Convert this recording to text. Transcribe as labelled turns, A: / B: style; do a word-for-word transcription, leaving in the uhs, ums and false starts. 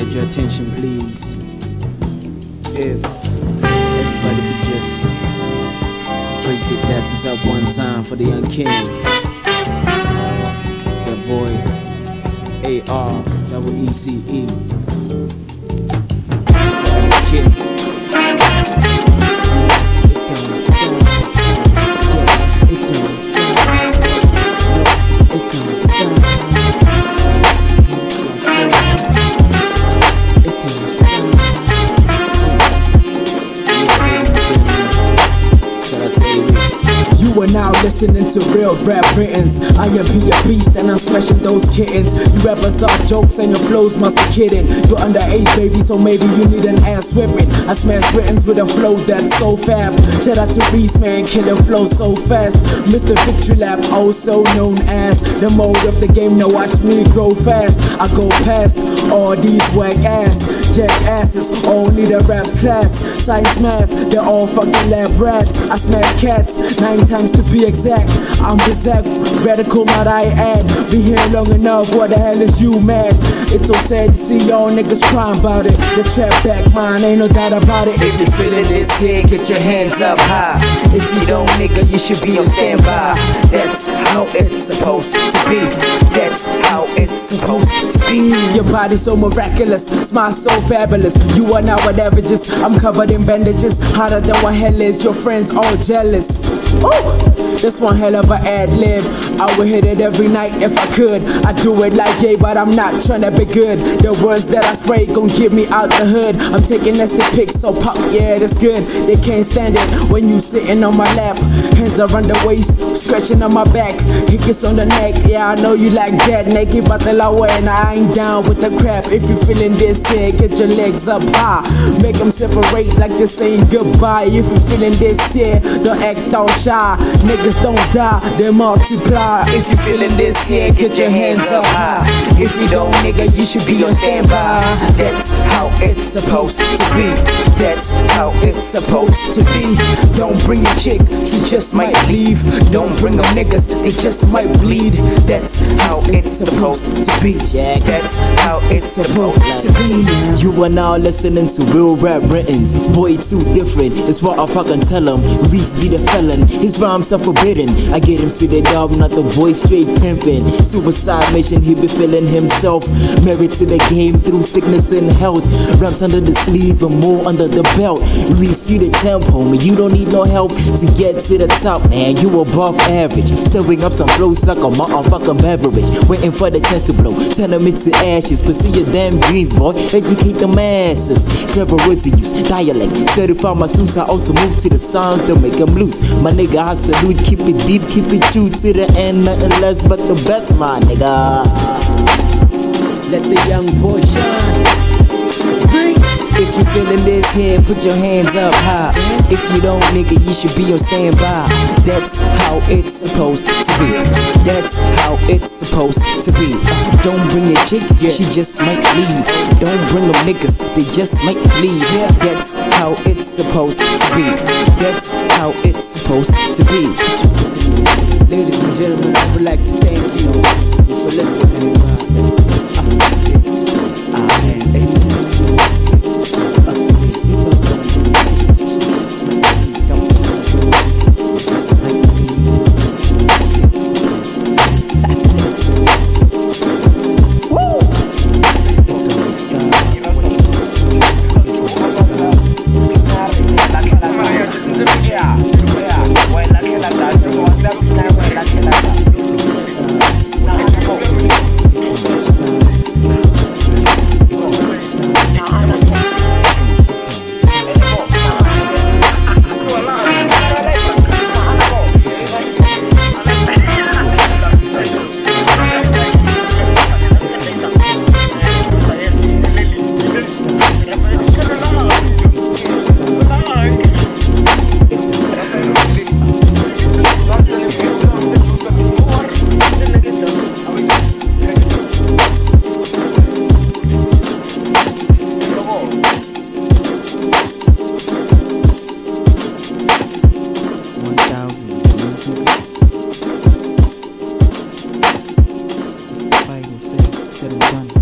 A: need your attention, please. If everybody could just raise their glasses up one time for the young king, that boy A R double E C E, for the king. It don't stop. Yeah, it don't stop. No, it don't stop. It don't stop. Yeah, yeah, ladies and gentlemen, shout out to A-Reese.
B: You are now listening to real rap writtens. I am P a beast and I'm smashing those kittens. You rappers are jokes and your flows must be kidding. You're underage, baby, so maybe you need an ass whipping. I smash writtens with a flow that's so fab. Shout out to Reese, man, killing flow so fast. Mister Victory Lap, also known as the mode of the game. Now watch me grow fast. I go past all these whack ass jackasses. All need a rap class. Science, math, they're all fucking lab rats. I smash cats, nine times to be exact. I'm berserk, radical might I add. Be here long enough, what the hell is you mad? It's so sad to see y'all niggas crying about it. The trap back mine, ain't no doubt about it.
A: If you're feeling this here, get your hands up high. If you don't, nigga, you should be on standby. That's how it's supposed to be. That's how it's supposed to be.
B: Your body's so miraculous, smile so fabulous. You are now whatever, just I'm covered in bandages. Hotter than what hell is, your friends all jealous. Ooh, this one hell of a ad-lib. I would hit it every night if I could. I do it like gay, but I'm not trying to be good. The words that I spray gon' get me out the hood. I'm taking nasty pics, so pop, yeah, that's good. They can't stand it when you sitting on my lap. Hands around the waist, scratching on my back. Hickeys on the neck, yeah, I know you like that. Naked but the lower, and I ain't down with the crap. If you feeling this here, get your legs up high. Make them separate like this ain't goodbye. If you feeling this here, don't act all shy. Niggas don't die, they multiply.
A: If you feeling this here, get your hands up high. If you don't, nigga, you should be on standby. That's how it's supposed to be. That's how it's supposed to be. Don't bring a chick, she just might leave. Don't bring them niggas, they just might bleed. That's how it's supposed to be. Jack, that's how it's supposed to be.
B: You are now listening to real rap writtens. Boy, too different, it's what I fucking tell him. Reese be the felon, his rhymes are forbidden. I get him to the dog, not the boy straight pimpin'. Suicide mission, he be feeling himself. Married to the game through sickness and health. Rams under the sleeve and more under the belt. Reese, you the champ, homie, you don't need no help to get to the top, man, you above average. Stirring up some flows like a motherfucking beverage. Waiting for the chance to blow, turn them into ashes. Pursue your damn dreams, boy, educate the masses. Clever words to use, dialect, certify my suits. I also move to the sounds that make them loose. My nigga, I salute, keep it deep, keep it true to the end. Nothing less but the best, my nigga.
A: Let the young boy shine.
B: If you feeling this here, put your hands up high. If you don't, nigga, you should be on standby. That's how it's supposed to be. That's how it's supposed to be. Don't bring a chick, she just might leave. Don't bring them niggas, they just might bleed. That's how it's supposed to be. That's how it's supposed to be.
A: Ladies and gentlemen, I would like to thank you for listening. It's the fight and say, said and done.